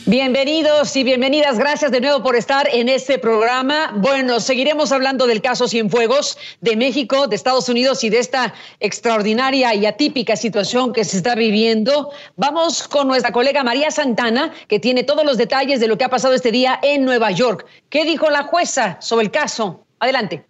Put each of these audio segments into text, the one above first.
Bienvenidos y bienvenidas. Gracias de nuevo por estar en este programa. Bueno, seguiremos hablando del caso Cienfuegos de México, de Estados Unidos y de esta extraordinaria y atípica situación que se está viviendo. Vamos con nuestra colega María Santana, que tiene todos los detalles de lo que ha pasado este día en Nueva York. ¿Qué dijo la jueza sobre el caso? Adelante.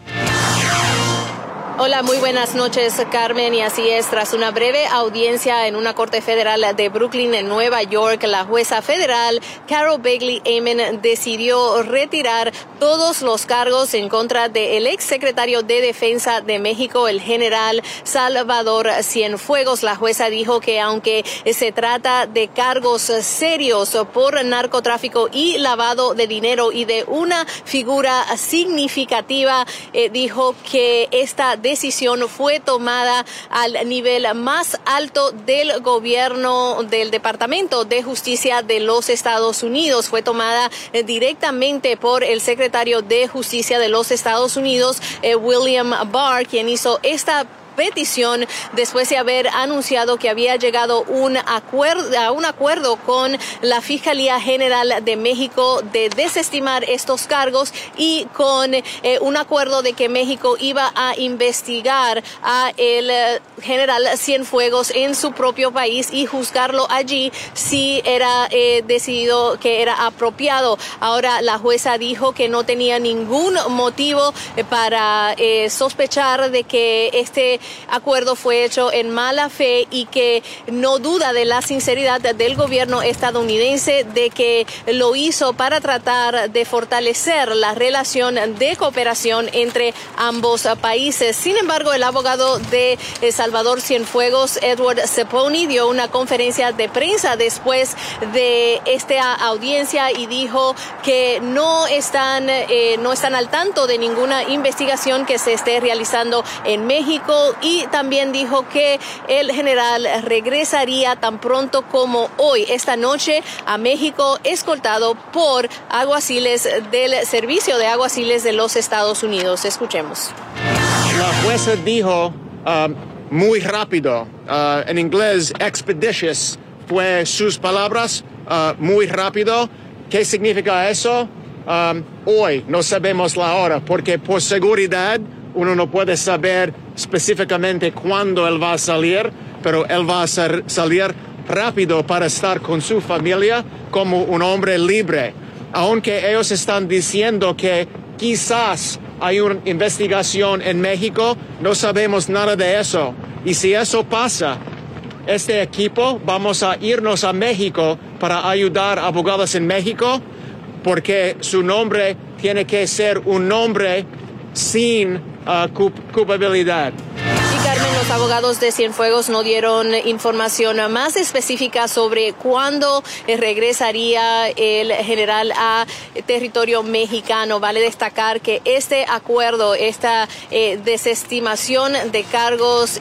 Hola, muy buenas noches, Carmen. Y así es, tras una breve audiencia en una corte federal de Brooklyn, en Nueva York, la jueza federal Carol Bailey Amen decidió retirar todos los cargos en contra del exsecretario de Defensa de México, el general Salvador Cienfuegos. La jueza dijo que aunque se trata de cargos serios por narcotráfico y lavado de dinero y de una figura significativa, dijo que esta decisión fue tomada al nivel más alto del gobierno del Departamento de Justicia de los Estados Unidos. Fue tomada directamente por el secretario de Justicia de los Estados Unidos, William Barr, quien hizo esta petición después de haber anunciado que había llegado a un acuerdo con la Fiscalía General de México de desestimar estos cargos y con un acuerdo de que México iba a investigar a el general Cienfuegos en su propio país y juzgarlo allí si era decidido que era apropiado. Ahora la jueza dijo que no tenía ningún motivo para sospechar de que este acuerdo fue hecho en mala fe y que no duda de la sinceridad del gobierno estadounidense de que lo hizo para tratar de fortalecer la relación de cooperación entre ambos países. Sin embargo, el abogado de Salvador Cienfuegos, Edward Ceponi, dio una conferencia de prensa después de esta audiencia y dijo que no están al tanto de ninguna investigación que se esté realizando en México, y también dijo que el general regresaría tan pronto como hoy, esta noche, a México, escoltado por alguaciles del Servicio de Alguaciles de los Estados Unidos. Escuchemos. La jueza dijo muy rápido, en inglés expeditious fue sus palabras, muy rápido. ¿Qué significa eso? Hoy no sabemos la hora, porque por seguridad uno no puede saber específicamente cuándo él va a salir, pero él va a salir rápido para estar con su familia como un hombre libre. Aunque ellos están diciendo que quizás hay una investigación en México, no sabemos nada de eso. Y si eso pasa, este equipo vamos a irnos a México para ayudar a abogados en México, porque su nombre tiene que ser un nombre sin culpabilidad. Y Carmen, los abogados de Cienfuegos no dieron información más específica sobre cuándo regresaría el general a territorio mexicano. Vale destacar que este acuerdo, esta desestimación de cargos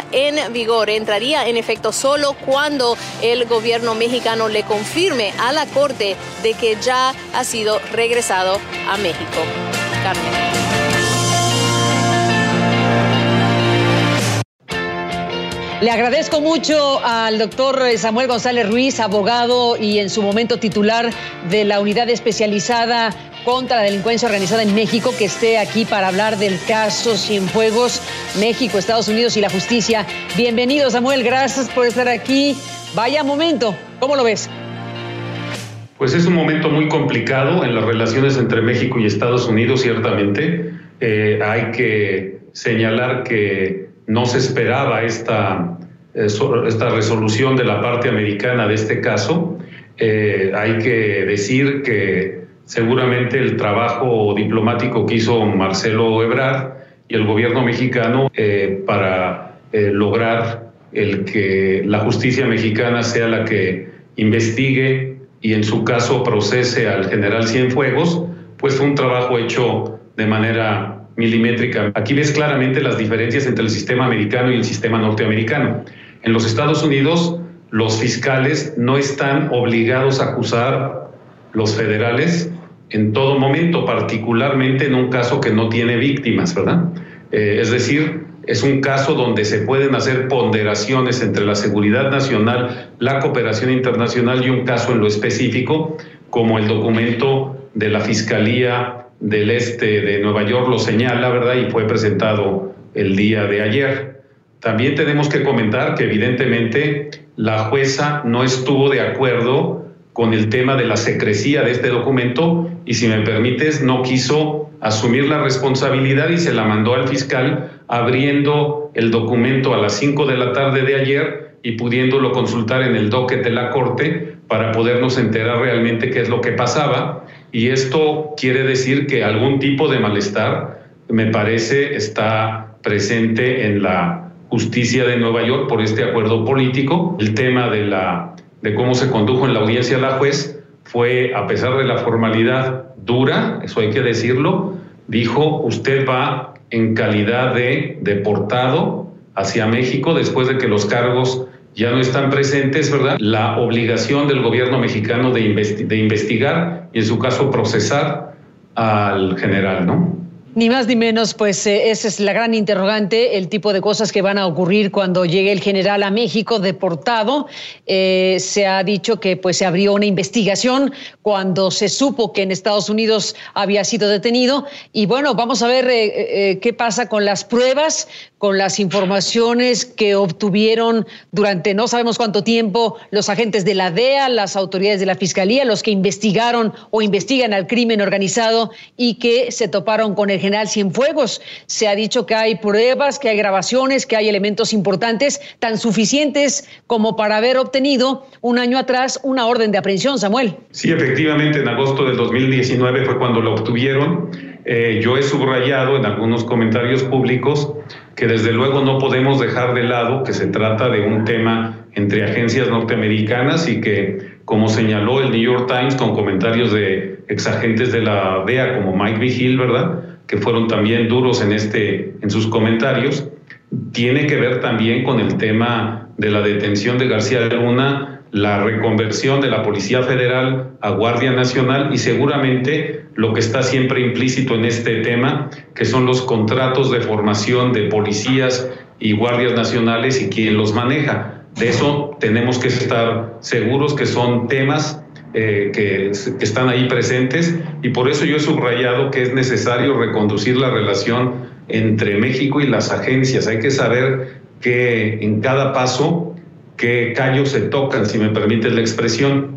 entraría en efecto solo cuando el gobierno mexicano le confirme a la Corte de que ya ha sido regresado a México. Carmen. Le agradezco mucho al doctor Samuel González Ruiz, abogado y en su momento titular de la Unidad Especializada contra la Delincuencia Organizada en México, que esté aquí para hablar del caso Cienfuegos, México, Estados Unidos y la justicia. Bienvenido, Samuel, gracias por estar aquí. Vaya momento, ¿cómo lo ves? Pues es un momento muy complicado en las relaciones entre México y Estados Unidos, ciertamente. Hay que señalar que no se esperaba esta resolución de la parte americana de este caso. Hay que decir que seguramente el trabajo diplomático que hizo Marcelo Ebrard y el gobierno mexicano para lograr el que la justicia mexicana sea la que investigue y en su caso procese al general Cienfuegos, pues fue un trabajo hecho de manera milimétrica. Aquí ves claramente las diferencias entre el sistema americano y el sistema norteamericano. En los Estados Unidos, los fiscales no están obligados a acusar los federales en todo momento, particularmente en un caso que no tiene víctimas, ¿verdad? Es decir, Es un caso donde se pueden hacer ponderaciones entre la seguridad nacional, la cooperación internacional y un caso en lo específico, como el documento de la Fiscalía del Este de Nueva York lo señala, ¿verdad? Y fue presentado el día de ayer. También tenemos que comentar que evidentemente la jueza no estuvo de acuerdo con el tema de la secrecía de este documento y, si me permites, no quiso asumir la responsabilidad y se la mandó al fiscal, abriendo el documento a las 5 de la tarde de ayer y pudiéndolo consultar en el docket de la Corte para podernos enterar realmente qué es lo que pasaba. Y esto quiere decir que algún tipo de malestar, me parece, está presente en la justicia de Nueva York por este acuerdo político. El tema de cómo se condujo en la audiencia la juez fue, a pesar de la formalidad dura, eso hay que decirlo, dijo: usted va en calidad de deportado hacia México después de que los cargos ya no están presentes, ¿verdad? La obligación del gobierno mexicano de investigar y, en su caso, procesar al general, ¿no? Ni más ni menos, pues esa es la gran interrogante, el tipo de cosas que van a ocurrir cuando llegue el general a México deportado. Se ha dicho que pues se abrió una investigación cuando se supo que en Estados Unidos había sido detenido. Y bueno, vamos a ver qué pasa con las pruebas, con las informaciones que obtuvieron durante no sabemos cuánto tiempo los agentes de la DEA, las autoridades de la Fiscalía, los que investigaron o investigan al crimen organizado y que se toparon con el general Cienfuegos. Se ha dicho que hay pruebas, que hay grabaciones, que hay elementos importantes, tan suficientes como para haber obtenido un año atrás una orden de aprehensión, Samuel. Sí, efectivamente, en agosto del 2019 fue cuando lo obtuvieron. Yo he subrayado en algunos comentarios públicos que desde luego no podemos dejar de lado que se trata de un tema entre agencias norteamericanas y que, como señaló el New York Times con comentarios de exagentes de la DEA como Mike Vigil, ¿verdad?, que fueron también duros en sus comentarios, tiene que ver también con el tema de la detención de García Luna, la reconversión de la Policía Federal a Guardia Nacional y seguramente lo que está siempre implícito en este tema, que son los contratos de formación de policías y guardias nacionales y quién los maneja. De eso tenemos que estar seguros que son temas que están ahí presentes, y por eso yo he subrayado que es necesario reconducir la relación entre México y las agencias. Hay que saber que en cada paso qué callos se tocan, si me permite la expresión,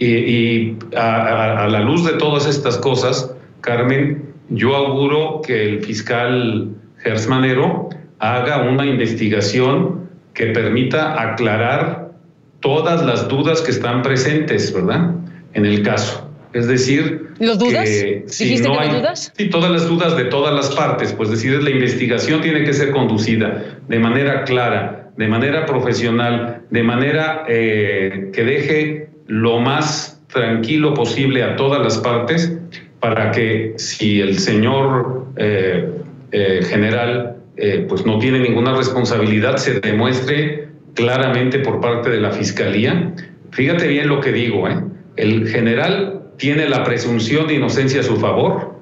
y a la luz de todas estas cosas, Carmen, yo auguro que el fiscal Gers Manero haga una investigación que permita aclarar todas las dudas que están presentes, ¿verdad?, en el caso. Es decir, ¿los dudas? ¿Dijiste que hay dudas? Sí, todas las dudas de todas las partes. Pues decir, la investigación tiene que ser conducida de manera clara, de manera profesional, de manera que deje lo más tranquilo posible a todas las partes, para que si el señor general pues no tiene ninguna responsabilidad, se demuestre claramente por parte de la Fiscalía. Fíjate bien lo que digo, el general tiene la presunción de inocencia a su favor,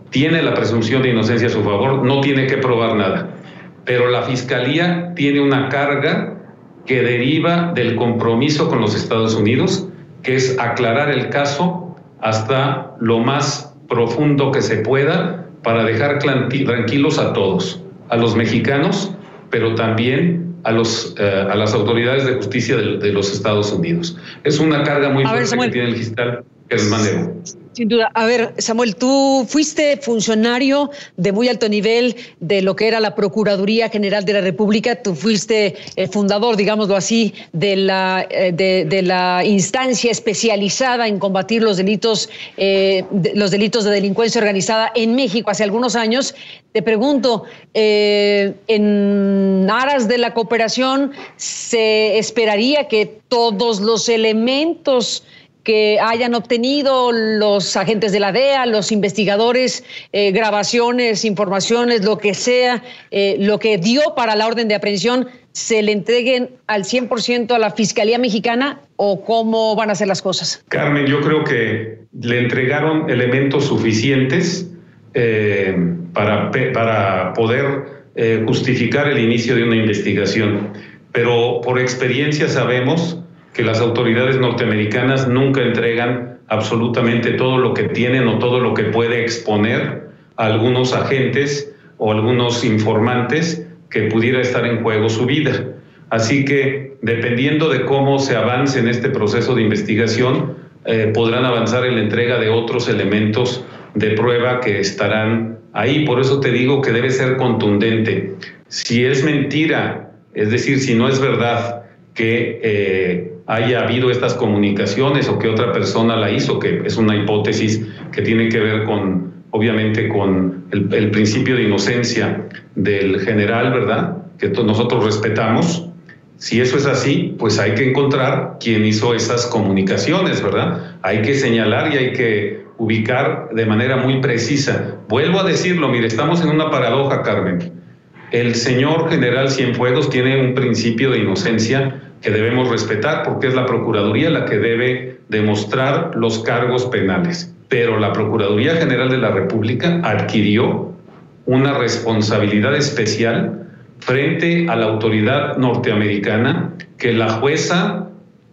no tiene que probar nada, pero la Fiscalía tiene una carga que deriva del compromiso con los Estados Unidos, que es aclarar el caso hasta lo más profundo que se pueda para dejar tranquilos a todos, a los mexicanos, pero también a las autoridades de justicia de los Estados Unidos. Es una carga muy fuerte que tiene el fiscal Gers Manero. Sin duda. A ver, Samuel, tú fuiste funcionario de muy alto nivel de lo que era la Procuraduría General de la República. Tú fuiste el fundador, digámoslo así, de la instancia especializada en combatir los delitos de delincuencia organizada en México hace algunos años. Te pregunto, en aras de la cooperación, ¿se esperaría que todos los elementos que hayan obtenido los agentes de la DEA, los investigadores, grabaciones, informaciones, lo que sea, lo que dio para la orden de aprehensión, se le entreguen al 100% a la Fiscalía Mexicana, o cómo van a ser las cosas? Carmen, yo creo que le entregaron elementos suficientes para poder justificar el inicio de una investigación. Pero por experiencia sabemos que las autoridades norteamericanas nunca entregan absolutamente todo lo que tienen o todo lo que puede exponer a algunos agentes o algunos informantes que pudiera estar en juego su vida. Así que, dependiendo de cómo se avance en este proceso de investigación, podrán avanzar en la entrega de otros elementos de prueba que estarán ahí. Por eso te digo que debe ser contundente. Si es mentira, es decir, si no es verdad que haya habido estas comunicaciones o que otra persona la hizo, que es una hipótesis que tiene que ver con, obviamente, con el principio de inocencia del general, ¿verdad?, que nosotros respetamos. Si eso es así, pues hay que encontrar quién hizo esas comunicaciones, ¿verdad? Hay que señalar y hay que ubicar de manera muy precisa. Vuelvo a decirlo, mire, estamos en una paradoja, Carmen. El señor general Cienfuegos tiene un principio de inocencia que debemos respetar porque es la Procuraduría la que debe demostrar los cargos penales. Pero la Procuraduría General de la República adquirió una responsabilidad especial frente a la autoridad norteamericana que la jueza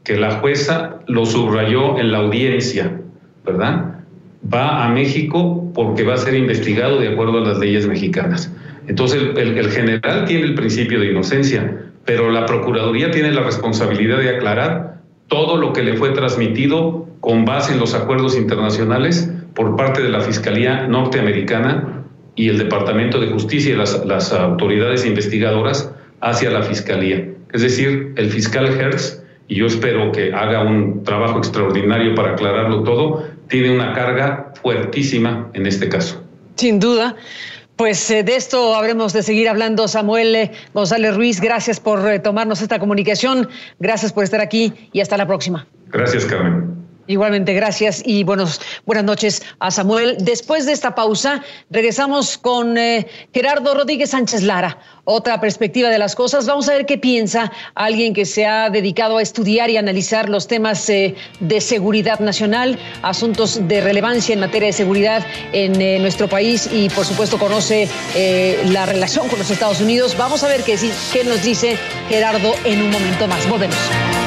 lo subrayó en la audiencia, ¿verdad? Va a México porque va a ser investigado de acuerdo a las leyes mexicanas. Entonces el general tiene el principio de inocencia, pero la Procuraduría tiene la responsabilidad de aclarar todo lo que le fue transmitido con base en los acuerdos internacionales por parte de la Fiscalía norteamericana y el Departamento de Justicia y las autoridades investigadoras hacia la Fiscalía. Es decir, el fiscal Hertz, y yo espero que haga un trabajo extraordinario para aclararlo todo, tiene una carga fuertísima en este caso. Sin duda. Pues de esto habremos de seguir hablando. Samuel González Ruiz, gracias por tomarnos esta comunicación, gracias por estar aquí y hasta la próxima. Gracias, Carmen. Igualmente, gracias y buenas noches a Samuel. Después de esta pausa, regresamos con Gerardo Rodríguez Sánchez Lara. Otra perspectiva de las cosas. Vamos a ver qué piensa alguien que se ha dedicado a estudiar y analizar los temas de seguridad nacional, asuntos de relevancia en materia de seguridad en nuestro país y, por supuesto, conoce la relación con los Estados Unidos. Vamos a ver qué nos dice Gerardo en un momento más. Volvemos.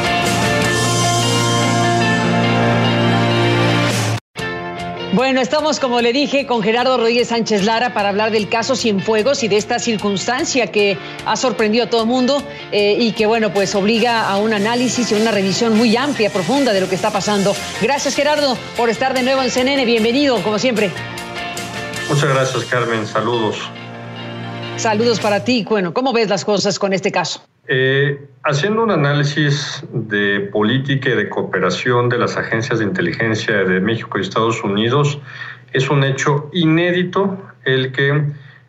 Bueno, estamos, como le dije, con Gerardo Rodríguez Sánchez Lara para hablar del caso Cienfuegos y de esta circunstancia que ha sorprendido a todo el mundo y que, bueno, pues obliga a un análisis y una revisión muy amplia, profunda de lo que está pasando. Gracias, Gerardo, por estar de nuevo en CNN. Bienvenido, como siempre. Muchas gracias, Carmen. Saludos. Saludos para ti. Bueno, ¿cómo ves las cosas con este caso? Haciendo un análisis de política y de cooperación de las agencias de inteligencia de México y Estados Unidos, es un hecho inédito el que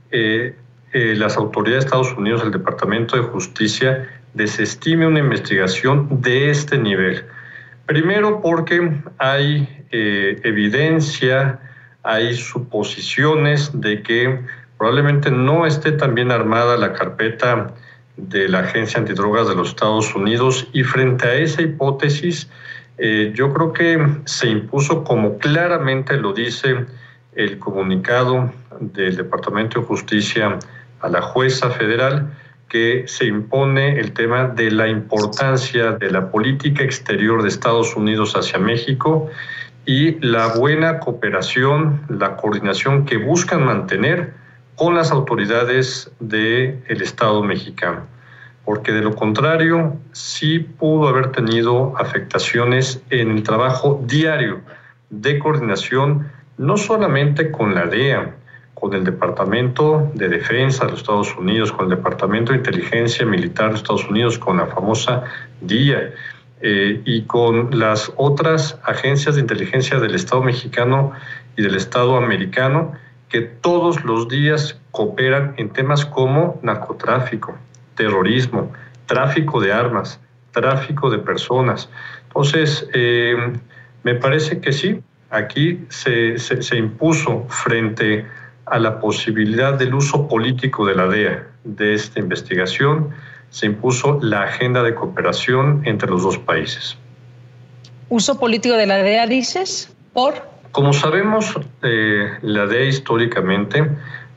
las autoridades de Estados Unidos, el Departamento de Justicia, desestime una investigación de este nivel. Primero porque hay evidencia, hay suposiciones de que probablemente no esté tan bien armada la carpeta de la Agencia Antidrogas de los Estados Unidos, y frente a esa hipótesis yo creo que se impuso, como claramente lo dice el comunicado del Departamento de Justicia a la jueza federal, que se impone el tema de la importancia de la política exterior de Estados Unidos hacia México y la buena cooperación, la coordinación que buscan mantener con las autoridades del Estado mexicano, porque de lo contrario sí pudo haber tenido afectaciones en el trabajo diario de coordinación, no solamente con la DEA, con el Departamento de Defensa de los Estados Unidos, con el Departamento de Inteligencia Militar de Estados Unidos, con la famosa DIA, y con las otras agencias de inteligencia del Estado mexicano y del Estado americano, que todos los días cooperan en temas como narcotráfico, terrorismo, tráfico de armas, tráfico de personas. Entonces, me parece que sí, aquí se impuso frente a la posibilidad del uso político de la DEA de esta investigación, se impuso la agenda de cooperación entre los dos países. ¿Uso político de la DEA, dices? ¿Por? Como sabemos, la DEA históricamente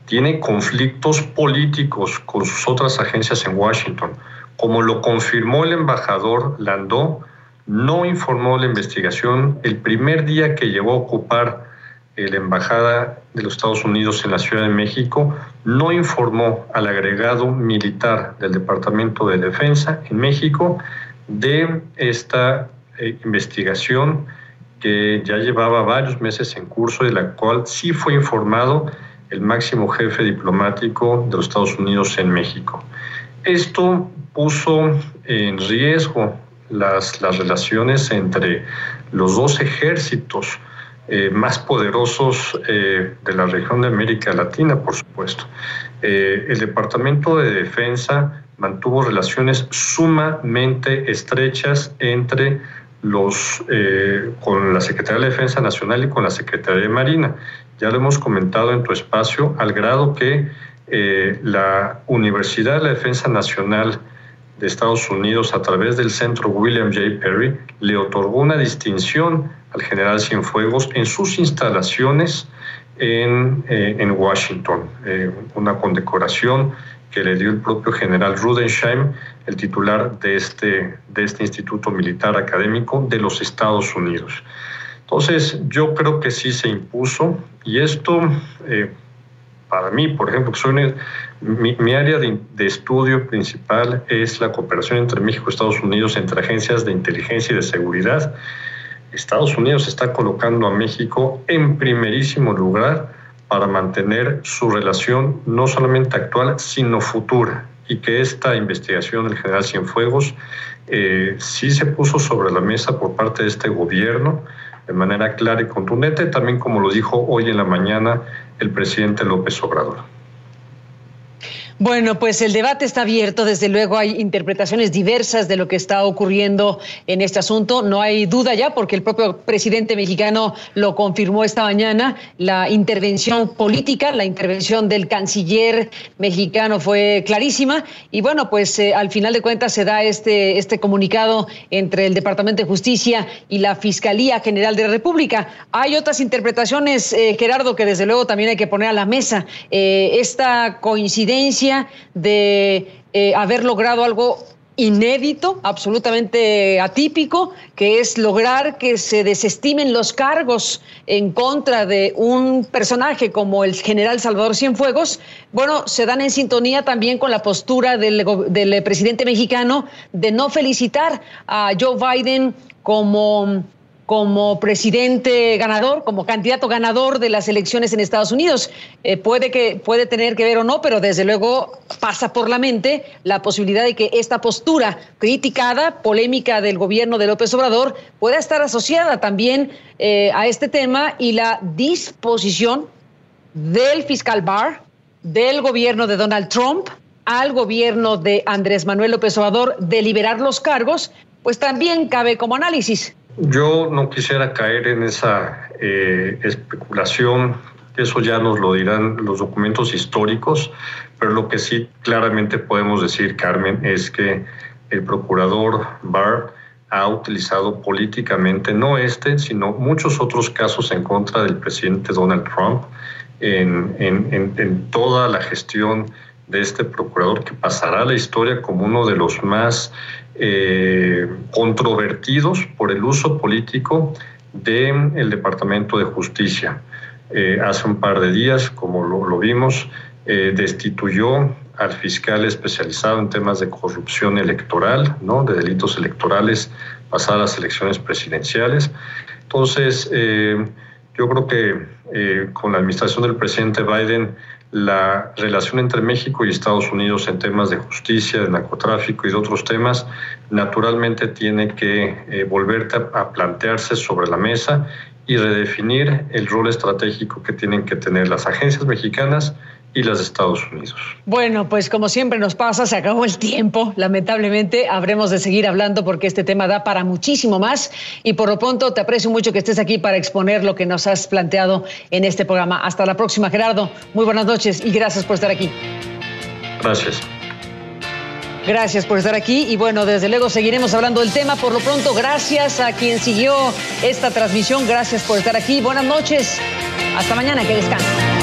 tiene conflictos políticos con sus otras agencias en Washington. Como lo confirmó el embajador Landau, no informó la investigación el primer día que llegó a ocupar la Embajada de los Estados Unidos en la Ciudad de México, no informó al agregado militar del Departamento de Defensa en México de esta investigación que ya llevaba varios meses en curso y de la cual sí fue informado el máximo jefe diplomático de los Estados Unidos en México. Esto puso en riesgo las relaciones entre los dos ejércitos más poderosos de la región de América Latina, por supuesto. El Departamento de Defensa mantuvo relaciones sumamente estrechas entre con la Secretaría de Defensa Nacional y con la Secretaría de Marina. Ya lo hemos comentado en tu espacio, al grado que la Universidad de la Defensa Nacional de Estados Unidos, a través del Centro William J. Perry, le otorgó una distinción al general Cienfuegos en sus instalaciones en Washington, una condecoración que le dio el propio general Rudensheim, el titular de este Instituto Militar Académico de los Estados Unidos. Entonces, yo creo que sí se impuso, y esto, para mí, por ejemplo, que mi área de estudio principal es la cooperación entre México y Estados Unidos, entre agencias de inteligencia y de seguridad. Estados Unidos está colocando a México en primerísimo lugar para mantener su relación no solamente actual, sino futura, y que esta investigación del general Cienfuegos sí se puso sobre la mesa por parte de este gobierno de manera clara y contundente, también como lo dijo hoy en la mañana el presidente López Obrador. Bueno, pues el debate está abierto. Desde luego hay interpretaciones diversas de lo que está ocurriendo en este asunto. No hay duda ya, porque el propio presidente mexicano lo confirmó esta mañana. La intervención política, la intervención del canciller mexicano fue clarísima. Y bueno, pues al final de cuentas se da este comunicado entre el Departamento de Justicia y la Fiscalía General de la República. Hay otras interpretaciones, Gerardo, que desde luego también hay que poner a la mesa. Esta coincidencia de haber logrado algo inédito, absolutamente atípico, que es lograr que se desestimen los cargos en contra de un personaje como el general Salvador Cienfuegos. Bueno, se dan en sintonía también con la postura del presidente mexicano de no felicitar a Joe Biden como presidente ganador, como candidato ganador de las elecciones en Estados Unidos. Puede tener que ver o no, pero desde luego pasa por la mente la posibilidad de que esta postura criticada, polémica del gobierno de López Obrador pueda estar asociada también a este tema, y la disposición del fiscal Barr, del gobierno de Donald Trump, al gobierno de Andrés Manuel López Obrador de liberar los cargos, pues también cabe como análisis. Yo no quisiera caer en esa especulación, eso ya nos lo dirán los documentos históricos, pero lo que sí claramente podemos decir, Carmen, es que el procurador Barr ha utilizado políticamente, no sino muchos otros casos en contra del presidente Donald Trump en toda la gestión de este procurador, que pasará a la historia como uno de los más controvertidos por el uso político del Departamento de Justicia. Hace un par de días, como lo vimos, destituyó al fiscal especializado en temas de corrupción electoral, ¿no?, de delitos electorales, pasadas las elecciones presidenciales. Entonces, yo creo que con la administración del presidente Biden, la relación entre México y Estados Unidos en temas de justicia, de narcotráfico y de otros temas, naturalmente tiene que volver a plantearse sobre la mesa y redefinir el rol estratégico que tienen que tener las agencias mexicanas y las de Estados Unidos. Bueno, pues como siempre nos pasa, se acabó el tiempo, lamentablemente. Habremos de seguir hablando porque este tema da para muchísimo más, y por lo pronto te aprecio mucho que estés aquí para exponer lo que nos has planteado en este programa. Hasta la próxima, Gerardo. Muy buenas noches y gracias por estar aquí. Gracias. Gracias por estar aquí, y bueno, desde luego seguiremos hablando del tema. Por lo pronto, gracias a quien siguió esta transmisión, gracias por estar aquí. Buenas noches, hasta mañana, que descansen.